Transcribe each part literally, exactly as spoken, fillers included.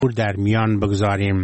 در میان بگذاریم.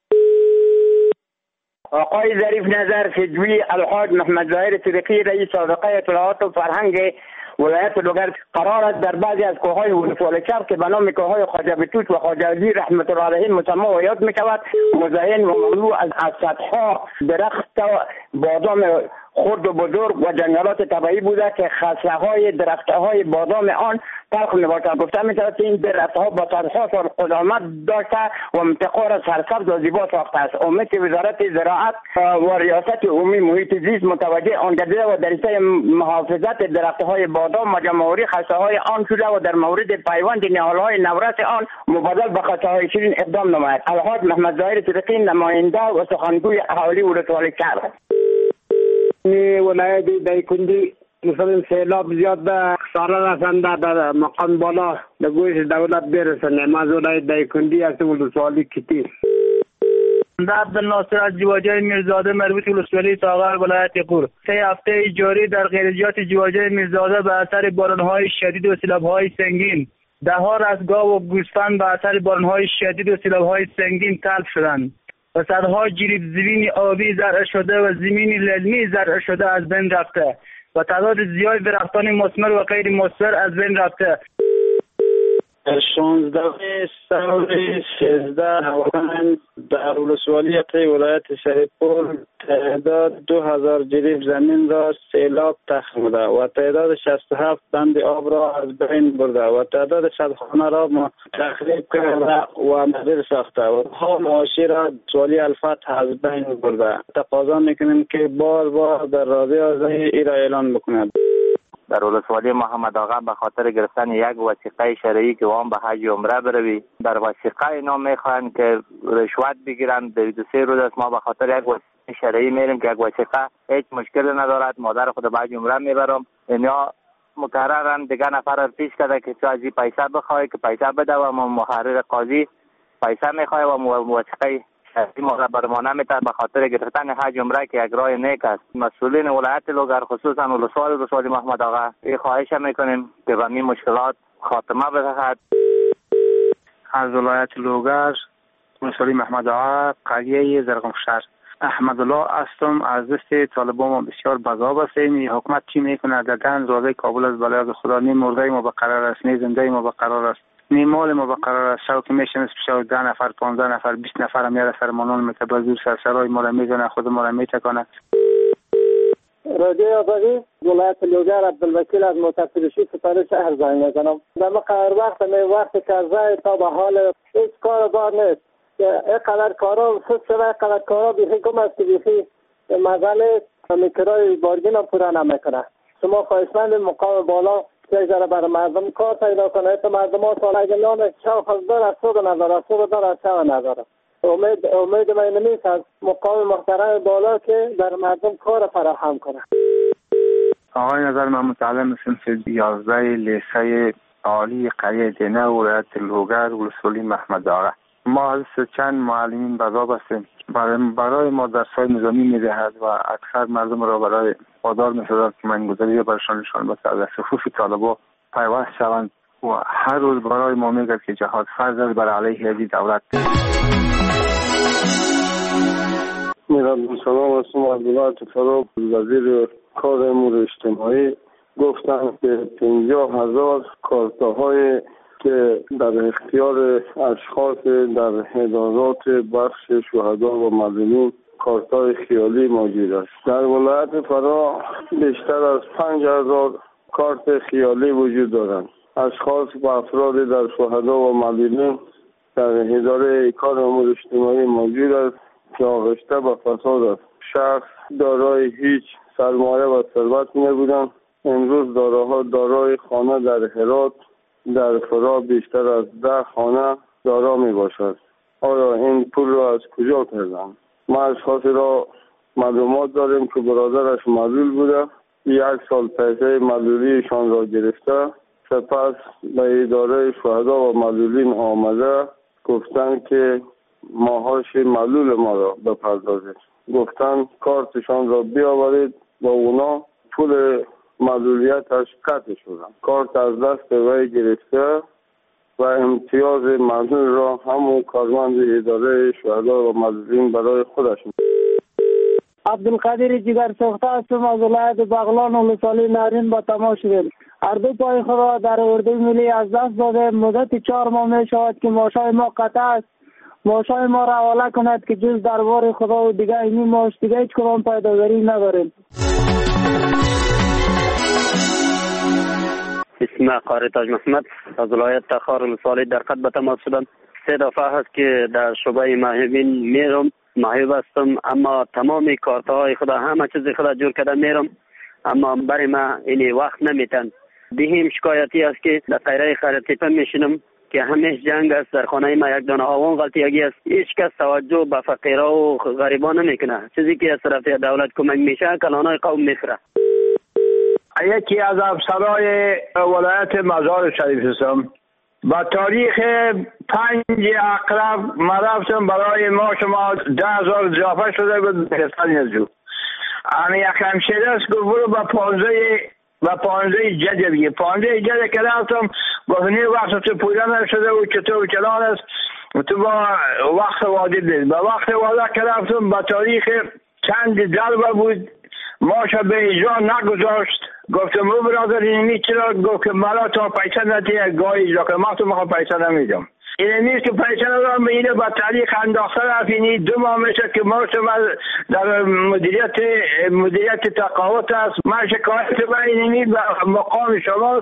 آقای ظریف نظر فجوی الحاج محمد ظاهر طریقی رئیس سابقه اطلاعات و فرهنگ ولایت لوگر قرار است در بعضی از کوههای ولسوالی چرخ که به نام کوههای خواجه بطوط و خواجه عزیز رحمت الله علیهم مسمی و یاد میشود مزین و مملو از از سطحها درخت بادام خرد و بزرگ و جنگلات طبیعی بوده که خصله های درخت های بادام آن تلخ میباشد. گفته میشود که این درخت ها با صدها سال قدامت داشته و منطقه را سرسبز و زیبا ساخته است. امید وزارت زراعت و ریاست عمومی محیط زیست متوجه آن گردیده و در حیطه محافظت درخت های بادام و جمع‌آوری خصله های آن شده و در مورد پیوند نهال های نورس آن مبادل به خصله های شیرین اقدام نماید. الحاج محمد ظاهر طریقی نماینده و سخنگوی اهالی ولسوالی چرخ. می ولایت دایکندی مثلا سیلاب زیاد به سارا رسنده در مقام بالا به گوش دولت برسنه. ما از ولایت دایکندی از ولسوالی کتی عبدالناصر از جواجه میرزاده مربوط ولسوالی ساغر ولایت قور. سه هفته جاری در خیریات جواجه میرزاده به اثر بارانهای شدید و سیلاب‌های سنگین ده ها رستگاه و گوسفند به اثر بارانهای شدید و سیلاب‌های سنگین تلف شدند و صدها جریب زمین آبی زرع شده و زمین للمی زرع شده از بین رفته و تعداد زیاد درختان مثمر و غیر مثمر از بین رفته. شانزده سال سیزده نوامبر در ولسوالی ولایت شریفپور تعداد دو هزار جریب زمین را سیلاب تخمیده و تعداد شصت و هفت بند آب را از بین برده و تعداد صد خانه را تخریب کرده و نظیر ساخته و ها معاشی را ولسوالی الفتح از بین برده. تقاضا میکنیم که بار بار در رادیو ای را اعلان بکند. در ولسوالی محمد آقا به خاطر گرفتن یک وثیقه شرعی که وام به حج عمره بروی، در وثیقه اینا میخوان که رشوت بگیرن. در دو سه روز است ما به خاطر یک وثیقه شرعی میریم که یک وثیقه هیچ مشکل ندارد، مادر خود به حج عمره میبرم. اینا مقررن دیگه نفر پیش کرده که چه ازی پیسه بخواه که پیسه بده و محرر قاضی پیسه میخواه و وثیقه شرعی ما را برمانه میتر به خاطر گرفتن حج عمره که یک راه نیک است. مسئولین ولایت لوگر خصوصا ولسوالی ولسوالی محمد آقا این خواهش میکنیم که به این مشکلات خاتمه بدهد. از ولایت لوگر ولسوالی محمد آقا قریه زرغمشهر احمد الله هستم. از دست طالبان ما بسیار بزاب هستیم. حکومت چی میکنه؟ دقیقاً روزه کابل از بلای خدا نی مرده ما به قرار است، نی زنده ما به قرار است، نی مال ما به قرار است. شو که میشن از پیشا ده نفر پانزده نفر بیست نفر هم میاره سرمانان میتبازور سرسرای ما را میزنه، خود ما را میتکنه. رادیو آبادی ولایت لوگر عبدالوکیل از متصلشی ستاره شهر زنگ میزنم. در مقر وقت می وقت کرزه تا به حال هیچ کار بار نیست. اینقدر کارا سوت شده، اینقدر کارا بیخی کم است که بیخی مزل میکرای بارگین هم پورا نمیکنه. شما خواهشمند مقام بالا که اجاره بر مردم کار پیدا کنه. ایتا مردم ها سال اگه نام شو خود داره، صبح نداره، صبح داره، شو نداره. امید امید من نمیست از مقام محترم بالا که در مردم کار فراهم کنه. آقای نظر من متعلم صنف یازده لیسه عالی قریه دینه ولایت لوگر ولسوالی محمد آقا. ما از چند معلمین بزاب هستیم. برای ما درس‌های نظامی می‌دهد و اکثر مردم را برای وادار می‌سازد که منگذاری برشان نشان بده از صفوف طالبا پیوست شوند و هر روز برای ما میگه که جهاد فرض است بر علیه هذه دولت. میرم سلام هستم عبدالله تفراب وزیر کار امور اجتماعی. گفتم که پنجاه هزار کارتاهای که در اختیار اشخاص در ادارات بخش شهدا و مظلومین کارتای خیالی موجود است. در ولایت فرا بیشتر از پنج هزار کارت خیالی وجود دارند. اشخاص و افراد در شهدا و مظلومین در اداره کار امور اجتماعی موجود است که آغشته به فساد است. شخص دارای هیچ سرمایه و ثروت نبودند. امروز داراها دارای خانه در هرات در فرا بیشتر از ده خانه دارا می باشد. آیا این پول را از کجا کردند؟ ما اشخاص را معلومات داریم که برادرش معلول بوده، یک سال پیسه معلولیشان را گرفته، سپس به اداره شهدا و معلولین آمده گفتند که ماهاش معلول ما را بپردازید. گفتند کارتشان را بیاورید و اونا پول معلولیتش قطع شدن. کارت از دست وی گرفته و امتیاز ممنون را همون کارمند اداره شهدا و مظلومین برای خودش. عبدالقادر جگر ساخته هستم از ولایت بغلان و ولسوالی نارین با تماس شدیم. هر دو پای خود را در اردوی ملی از دست داده. مدت چهار ماه می شود که معاشای ما قطع است. معاشای ما را حواله کند که جز دربار خدا و دیگه اینی معاش دیگه هیچ کدام پیداوری نداریم. اسم قاری تاج محمد از ولایت تخار ولسوالی در خط به تماس شدم. سه دفعه هست که در شعبه محبین میرم، محب هستم، اما تمامی کارتهای خدا همه چیز خدا جور کرده میرم، اما برای ما این وقت نمیتن. بهم شکایتی است که در قیره خرطیپه میشینم که همیش جنگ است، در خانه ما یک دانه آوان غلطیگی است، هیچ کس توجه به فقیرا و غریبان نمیکنه. چیزی که از طرف دولت کمک میشه کلانای قوم میخوره. یکی از افسرهای ولایت مزار شریف هستم. با تاریخ پنج اقرب ما رفتم برای ما شما ده هزار اضافه شده بود بهستان یزو. اما یک همشیره است گفت برو با پانزه و پانزه جده بگه. پانزه جده که رفتم گفتنی وقت تو پویده نشده و چطور چلان است تو با وقت وادی دید. با وقت وادی که رفتم با تاریخ چند دلبه بود ماشا به اجرا نگذاشت. گفتم رو برادر اینمی چرا؟ گفت که مالا تا پیسه ندید گاهی اجرا کنم. ما تو مخواه پیسه نمیدم. اینمی که پیسه ندارم به اینه با تعلیق انداخته رفت. اینی دو ماه میشه که ما شما در مدیریت مدیریت تقاوت است. من شکایت با اینمی به مقام شماست.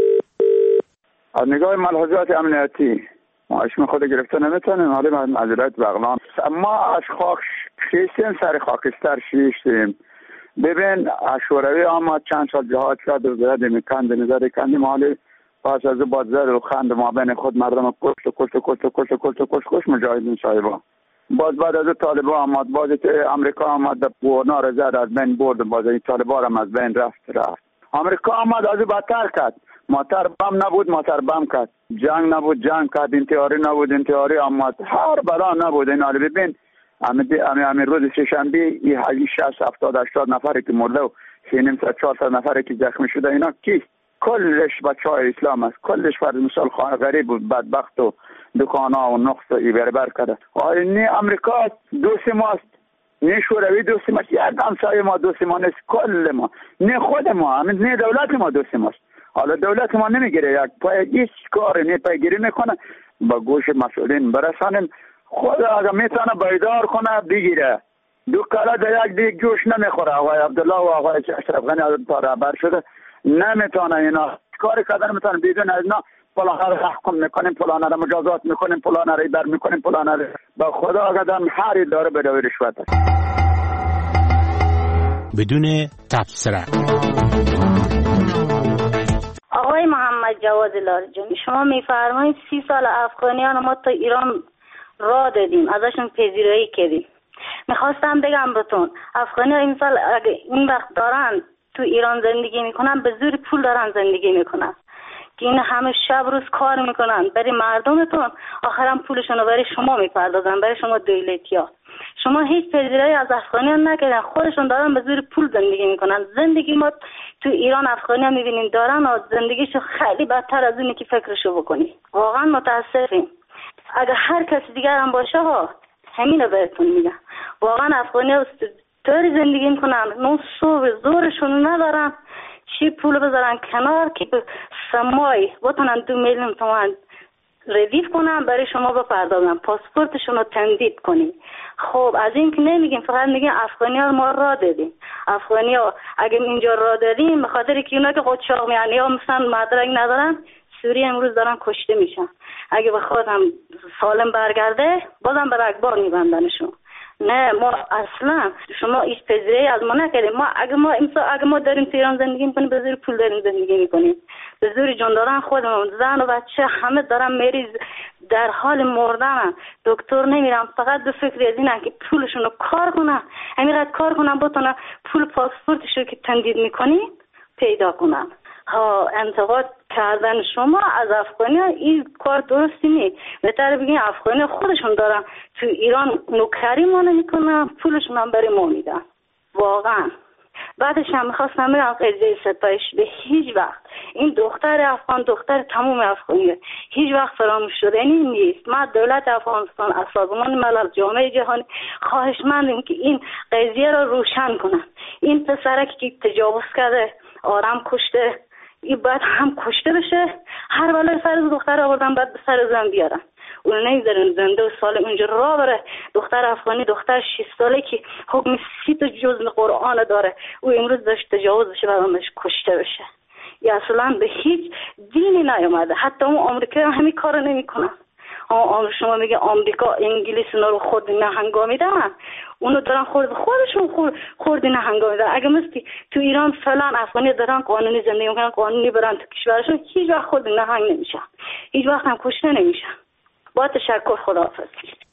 از نگاه ملحوظات امنیتی ما اسم خود گرفته نمیتونیم. حالی ما مدیریت بغلان ما از خاک خیستیم سر خاکستر شیشتیم. ببین شوروی آمد چند سال جهاد کرد و زده میکند نظر کندیم. حالی پس از باید زد و خند ما بین خود مردم کشت و کشت و کشت و کشت و کشت و کشت کشت مجاهدین صاحبا. باز بعد از طالبان آمد، باز امریکا آمد در پورنا را زد از بین برد، باز این طالبان هم از بین رفت رفت. امریکا آمد از بدتر کرد، ماتر بم نبود ماتر بم کرد، جنگ نبود جنگ کرد، انتحاری نبود انتحاری آمد، هر بلا نبود. این حالی ببین همین روز سه‌شنبه این حالی شصت هفتاد هشتاد نفری که مرده و سینیم سه چهارصد نفری که زخمی شده اینا کیست؟ کلش بچه های اسلام است. کلش فرد مثال خانه غریب و بدبخت و دکانه و نقص و ای بربر کرده. آره نه امریکا دوست ماست، نه شوروی دوست ماست، یک همسایه ما دوست ما نیست، کل ما نه خود ما نه دولت ما دوست ماست. حالا دولت ما نمیگیره، یک پای هیچ کار نه پیگیری میکنه. با گوش مسئولین برسانیم، خود اگر میتونه بیدار کنه بگیره. دو کلا در یک دیگ جوش نمیخوره. آقای عبدالله و آقای اشرف غنی از تا رهبر شده نمیتونه اینا کاری کردن، نمیتونه بدون از اینا فلان را حکم میکنیم، فلان را مجازات میکنیم، فلان را بر میکنیم، فلان را با خدا قدم هر داره بدوی رشوت است. بدون تبصره. آقای محمد جواد لارجانی، شما میفرمایید سی سال افغانیان ما تا ایران راه دادیم، ازشون پذیرایی کردیم. میخواستم بگم بهتون افغانی ها این سال اگه این وقت دارن تو ایران زندگی میکنن به زور پول دارن زندگی میکنن که این همه شب روز کار میکنن برای مردمتون، آخرام پولشون رو برای شما میپردازن، برای شما دولتی ها. شما هیچ پذیرایی از افغانی ها نکردن، خودشون دارن به زور پول زندگی میکنن. زندگی ما تو ایران افغانی ها میبینیم دارن و زندگیشو خیلی بدتر از اونی که فکرشو بکنی. واقعا متاسفیم. اگر هر کسی دیگر هم باشه ها همین رو بهتون میگم. واقعا افغانی ها طوری زندگی میکنن نو صبح زورشون ندارن چی پول بذارن کنار که سمای بتونن دو میلیون تومان ردیف کنن برای شما بپردازن، پاسپورتشون رو تمدید کنین. خب از این که نمیگیم، فقط میگیم افغانی ها ما را دادیم. افغانی ها اگه اینجا را دادیم به خاطر که اونا که قاچاق میان یا مثلا مدرک ندارن سوری امروز دارن کشته میشن. اگه بخواد هم سالم برگرده بازم به رگبار میبندنشون. نه ما اصلا شما هیچ پذیرایی از ما نکردیم. ما اگه ما امسا اگه ما داریم ایران زندگی میکنیم به زور پول داریم زندگی میکنیم، به زور جان دارن خودمون، زن و بچه همه دارن مریض در حال مردن، دکتر نمیرن، فقط به فکر از اینن که پولشون رو کار کنن، همینقدر کار کنن بتونن پول پاسپورتشو که تمدید میکنی پیدا کنن. ها انتقاد کردن شما از افغانی ها این کار درستی نیست. بهتره بگین افغانی خودشون دارن تو ایران نوکری ما نمیکنن، پولشون هم برای ما میدن. واقعا بعدش هم میخواستم بگم قضیه ستایش به هیچ وقت این دختر افغان دختر تمام افغانی هیچ وقت فراموش شده این نیست. ما دولت افغانستان از سازمان ملل جامعه جهانی خواهشمندیم که این قضیه را روشن کنن. این پسرکی که تجاوز کرده آرام کشته این بعد هم کشته بشه، هر بلای سر دختر آوردن بعد به سر زن بیارن. اون نمیذارن زنده و سالم اونجا را بره. دختر افغانی دختر شش ساله که حکم سی تا جزء قرآن داره او امروز داشت تجاوز بشه بعد بهش کشته بشه. یا اصلا به هیچ دینی نیومده. حتی اون آمریکا همین کارو نمیکنن. آن شما میگه آمریکا انگلیس اونا رو خود نهنگامیدن، اونو دارن خود خودشون خود خورد نهنگامیدن. اگه مستی تو ایران فلان افغانی دارن قانونی زندگی میکنن قانونی برن تو کشورشون هیچ وقت خود نهنگ نمیشن، هیچ وقت هم کشته نمیشن. با تشکر، خداحافظ.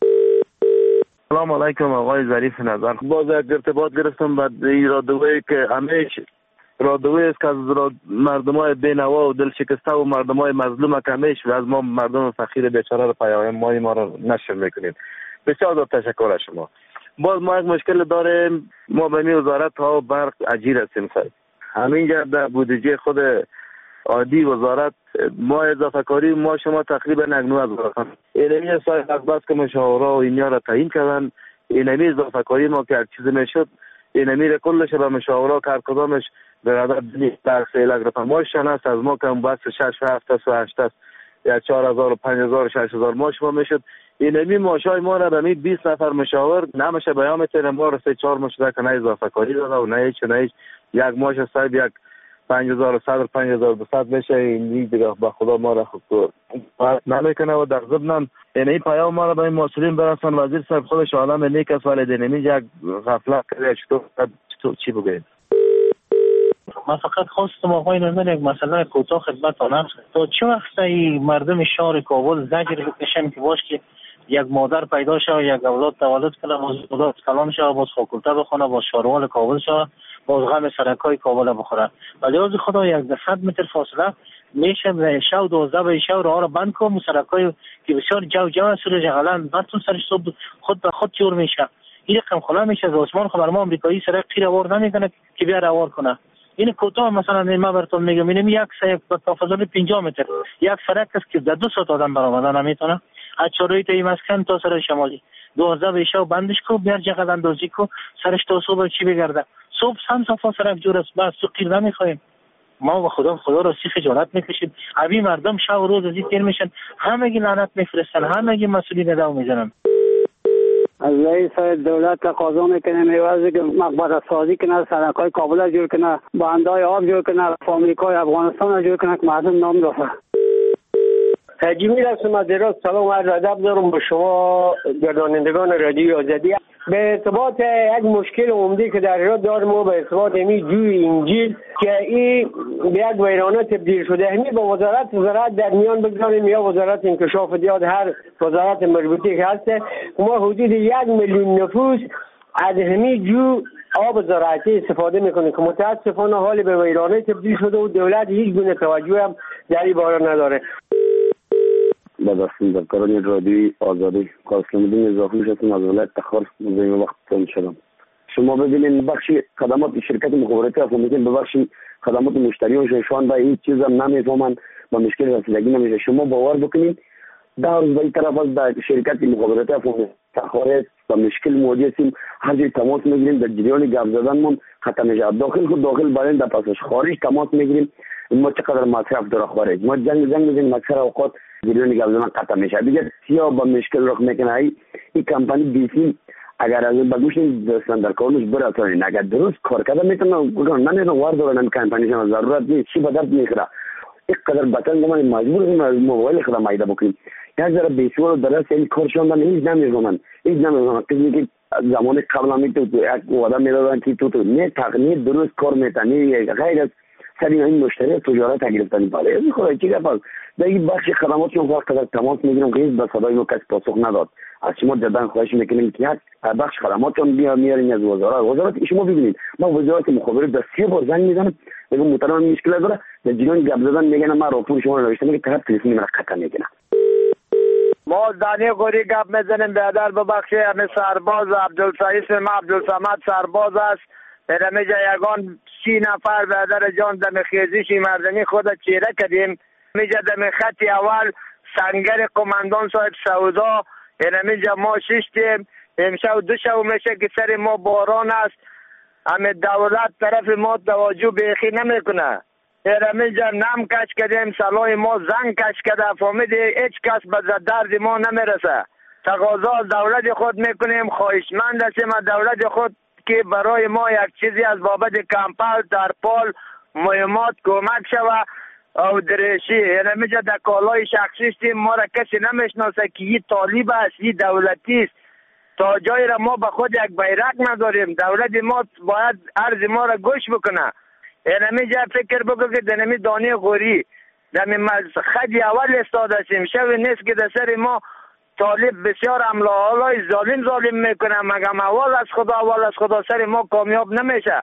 سلام علیکم آقای ظریف نظر. باز ارتباط گرفتم بعد این رادیویی که همیشه رادیویی است که از مردمای بینوا و دل شکسته و مردمای مظلوم که همیشه از ما مردم فقیر بیچاره رو پیام ما ما رو نشر میکنید. بسیار زیاد تشکر از شما. باز ما یک مشکل داریم، ما به می وزارت ها و برق اجیر هستیم سر همینجا در بودجه خود عادی وزارت ما اضافه کاری ما شما تقریبا نگنو از برخان اینمی سای از بس که مشاوره و اینیا را تعیین کردن. اینمی اضافه کاری ما که هر چیز میشد اینمی را کلش به مشاوره که هر کدامش در عدد در سیلک رفت ما شناست از ما که بس شش و هفت و هشت است یا چهار هزار و پنج هزار و شش هزار ما شما میشد. اینمی ماشای ما را به می بیست نفر مشاور نمیشه بیان میتونیم ما را سه چهار مشده که نه اضافه کاری داده و نه هیچ نه هیچ یک ماش صاحب یک پنج هزار و صد و پنج هزار و دویست میشه. این دیگه به خدا ما را خوب نمیکنه و در ضمن این پیام ما را به این مسئولین برسان. وزیر صاحب خودش عالم نیک است ولی دینمی یک غفلت کرده. چطور چی بگید؟ من فقط خواستم آقای نظر یک مسئله کوتاه خدمتتان عرض کنم. تا چه وقت این مردم شهر کابل زجر بکشن که باش که یک مادر پیدا شد یک اولاد تولد کنه باز اولاد کلان شد باز فاکولته بخونه باز شاروال کابل شد باز غم سرکای کابل بخوره. ولی از خدا یک صد متر فاصله میشه شو دوازده به شو راه رو بند کنم سرکای که بسیار جو جو سر جغلان براتون سرش صبح خود به خود جور میشه. این رقم خلا میشه از عثمان خبر ما آمریکایی سرک خیر آور نمیکنه که بیا آور کنه. این کوتاه مثلا ما براتون میگم اینم یک سه تا فاصله پنجاه متر یک سرک است که در دو ساعت آدم برآمدن نمیتونه. از چوری تا مسکن تا سر شمالی دوازده به شو بندش کو بیار جغل اندازی کو سرش تا صبح چی بگرده صبح هم صفا سرک جور است بس تو قیر نمیخوایم. ما به خدا خدا را سی خجالت میکشید. ابی مردم شب و روز از این تیر میشن همگی لعنت میفرستن همگی مسئولین نداو میزنن. از رئیس دولت تقاضا میکنه میوازی که مقبره سازی کنه سرکای کابل جور کنه بندای آب جور کنه فامیلیکای افغانستان جور کنه که مردم نام دافه. جمیل هستم از ایران. سلام و عرض ادب دارم به شما گردانندگان رادیو آزادی. به ارتباط یک مشکل عمده که در ایران داریم ما به ارتباط امی جوی انجیل که این به یک ویرانه تبدیل شده همی با وزارت زراعت در میان بگذاریم یا وزارت انکشاف دیاد هر وزارت مربوطه که هسته. ما حدود یک میلیون نفوس از همی جو آب زراعتی استفاده میکنه که متاسفانه حال به ویرانه تبدیل شده و دولت هیچ گونه توجه هم در این باره نداره. با دستیم در کاران رادیوی آزادی کارسلمدین اضافی شدیم از ولایت تخار مزین وقت تون شدم. شما ببینید بخش خدمات شرکت مخابراتی افغانستان به بخش خدمات مشتریان شوان با این چیز هم نمیفهمن با مشکل رسیدگی نمیشه. شما باور بکنید در روز به این طرف از در شرکت مخابراتی افغانستان تخار با مشکل مواجه هستیم. هر جای تماس میگیریم در جریان گپ زدنمون ختم میشه. داخل خود داخل برای در پاسش خارج تماس میگیریم ما چقدر مصرف داره خارج ما جنگ جنگ میزنیم اکثر اوقات جریان گپ زدن قطع میشه. دیگه سیاه با مشکل رخ میکنه. ای این کمپانی دیسی اگر از بگوش دستن در کارش براتونین اگر درست کار کرده میتونه نمیتونه واردن کمپانی شما ضرورت نیست چی به درد میخوره. اینقدر بطن ما مجبور هستیم از موبایل خود مایده بکنیم. یک ذره بیسوار درست این کارشون هیچ نمیکنن هیچ نمیکنن کسی که زمان قبل هم تو یک وعده میدادن که تو تو نه تقنیت درست کار میتونی غیر از سری این مشتری تجارت گرفتن بالا این خدا چی گفت در این بخش خدمات چون وقت قدر تماس میگیرم که به صدای ما کسی پاسخ نداد. از شما جدا خواهش میکنیم که یک بخش خدماتون بیا میارین از وزارت وزارت شما ببینید ما وزارت مخابرات در سی بار زنگ میزنم میگم محترم مشکل داره در جریان گپ زدن میگن ما راپور شما رو نوشتم میگه طرف تلفن من قطع میکنه. ما دانی گوری گپ میزنیم بیادر به بخش همه سرباز عبدالسعید ما عبدالصمد سرباز است رمیجا یگان سی نفر برادر جان دم خیزشی مردمی خود چیره کردیم. میجا دم خط اول سنگر قماندان صاحب سودا رمیجا ما ششتیم. امشب دو شب میشه که سر ما باران است. همه دولت طرف ما توجه بیخی نمیکنه. رمیجا نم کش کردیم، سلای ما زنگ کش کرده، فهمیدی هیچ کس به درد ما نمیرسه. تقاضا از دولت خود میکنیم، خواهشمند هستیم از دولت خود که برای ما یک چیزی از بابت کمپل، ترپال، مهمات کمک شوه او دریشی. یعنی میجا در کالای شخصیستیم، ما را کسی نمیشناسه که این طالب است، این دولتی است. تا جایی را ما به خود یک بیرق نداریم. دولت ما باید عرض ما را گوش بکنه. یعنی میجا فکر بکن که دنمی دانی غوری دمی خدی اول استاد هستیم، شوی نیست که در سر ما طالب بسیار عمله حالای ظالم ظالم میکنه. مگم اول از خدا اول از خدا سر ما کامیاب نمیشه.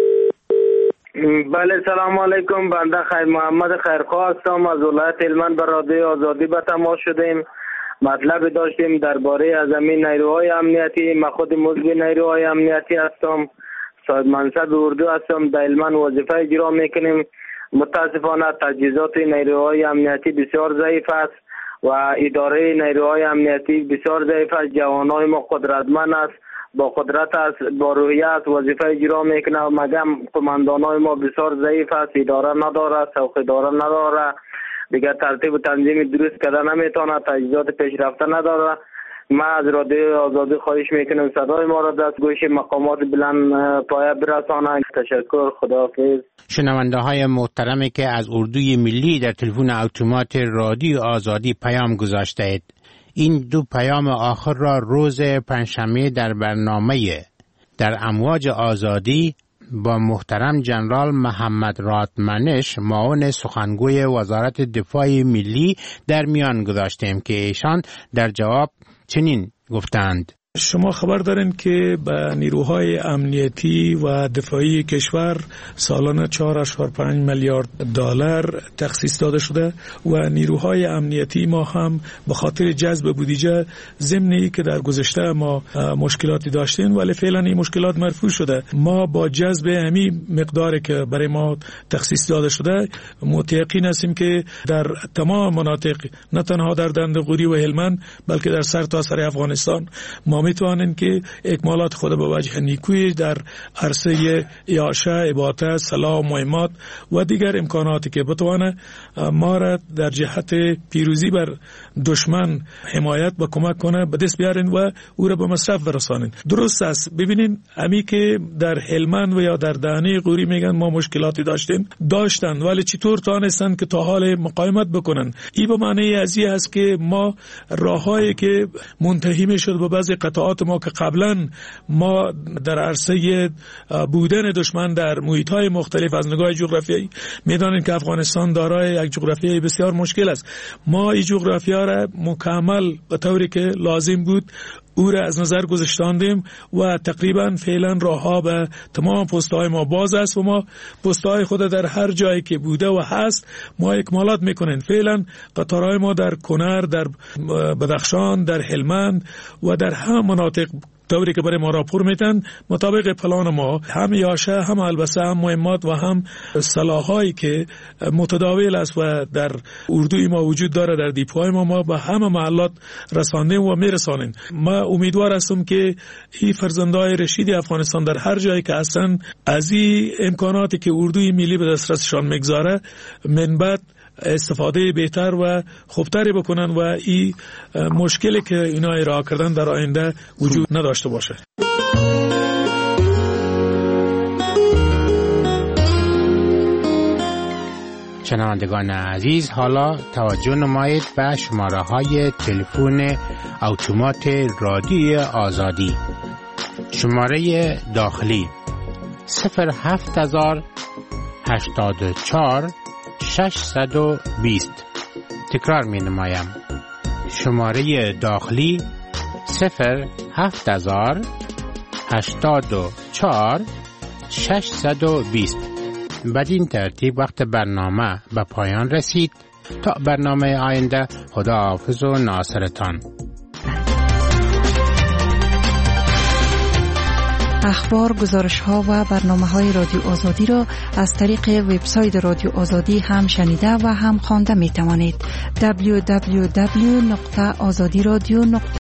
بله سلام علیکم، بنده خیر محمد خیرخواه هستم از ولایت هلمند. به رادیو آزادی به تماس شدیم. مطلب داشتیم درباره از همین نیروهای امنیتی. من خود مزد نیروهای امنیتی هستم، صاحب منصب اردو هستم، در هلمند وظیفه اجرا میکنیم. متاسفانه تجهیزات نیروهای امنیتی بسیار ضعیف است و اداره نیروهای امنیتی بسیار ضعیف است. جوانای ما قدرتمند است، با قدرت است، با روحیت وظیفه اجرا میکنه. مگم قماندانای ما بسیار ضعیف است، اداره نداره، سوق اداره نداره، دیگر ترتیب و تنظیم درست کردن نمیتونه، تجهیزات پیشرفته نداره. ما از رادیو آزادی خواهش میکنم صدای ما را دستگوش مقامات بلند پایه برسانند. تشکر، خداحافظ. شنونده های محترمی که از اردوی ملی در تلفن اتومات رادیو آزادی پیام گذاشته اید، این دو پیام آخر را روز پنجشنبه در برنامه در امواج آزادی با محترم جنرال محمد رادمنش معاون سخنگوی وزارت دفاع ملی در میان گذاشتیم که ایشان در جواب چنین گفتند: شما خبر دارین که به نیروهای امنیتی و دفاعی کشور سالانه چهار ممیز پنج میلیارد دلار تخصیص داده شده و نیروهای امنیتی ما هم به خاطر جذب بودجه ضمنی که در گذشته ما مشکلاتی داشتیم ولی فعلا این مشکلات مرفوع شده. ما با جذب همین مقداری که برای ما تخصیص داده شده متيقن هستیم که در تمام مناطق نه تنها در دندقوری و هلمند بلکه در سرتاسر افغانستان ما میتوانیم که اکمالات خود به وجه نیکویی در عرصه یاشه، اباطه، سلاح، مهمات و دیگر امکاناتی که بتوانه ما را در جهت پیروزی بر دشمن حمایت و کمک کنه به دست بیارین و او را به مصرف برسانین. درست است. ببینین امی که در هلمند و یا در دهنه قوری میگن ما مشکلاتی داشتیم داشتن ولی چطور توانستن که تا حال مقاومت بکنن؟ این به معنی ازی است که ما راههایی که منتهی میشد به بعضی قطعات ما که قبلا ما در عرصه بودن دشمن در محیط‌های مختلف از نگاه جغرافیایی میدانیم که افغانستان دارای یک جغرافیای بسیار مشکل است. ما این جغرافیا را مکمل به طوری که لازم بود او را از نظر گذاشتاندیم و تقریبا فعلا راهها به تمام پست‌های ما باز است و ما پست‌های خود در هر جایی که بوده و هست ما اکمالات میکنیم. فعلا قطارهای ما در کنر، در بدخشان، در هلمند و در هم مناطق طوری که برای ما راپور میتن مطابق پلان ما هم یاشه، هم البسه، هم مهمات و هم سلاحایی که متداول است و در اردوی ما وجود داره در دیپوهای ما ما به همه محلات رساندیم و میرسانیم. ما امیدوار هستم که این فرزندای رشید افغانستان در هر جایی که هستن از این امکاناتی که اردوی ملی به دسترسشان میگذاره من بعد استفاده بهتر و خوبتری بکنن و این مشکلی که اینا ارائه کردن در آینده وجود نداشته باشه. شنوندگان عزیز، حالا توجه نمایید به شماره های تلفن اتومات رادیو آزادی. شماره داخلی صفر هفت هزار هشتاد و چهار ششصد و بیست. تکرار می نمایم. شماره داخلی صفر هفت هزار هشتاد و چهار ششصد و بیست. بدین ترتیب وقت برنامه به پایان رسید. تا برنامه آینده، خداحافظ و ناصرتان. اخبار، گزارش ها و برنامه های رادیو آزادی را از طریق وبسایت رادیو آزادی هم شنیده و هم خوانده می توانید. دبلیو دبلیو دبلیو نقطه آزادی رادیو